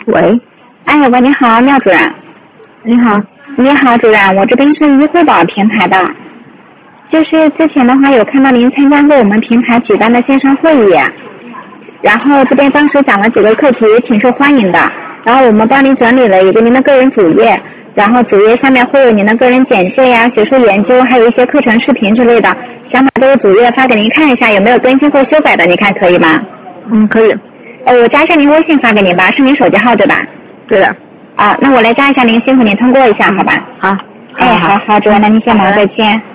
喂， 哎，喂，你好，廖主任。 你好。 你好，主任，我这边是医护宝平台的，就是之前的话有看到您参加过我们平台举办的线上会议，然后这边当时讲了几个课题，挺受欢迎的。然后我们帮您整理了一个您的个人主页，然后主页下面会有您的个人简介呀、学术研究，还有一些课程视频之类的，想把这个主页发给您看一下，有没有更新或修改的？你看可以吗？ 可以。 我加一下您微信发给您吧，是您手机号对吧？ 对的。 那我来加一下您，辛苦您通过一下，好吧？ 好。 好，主任，那您先忙，再见。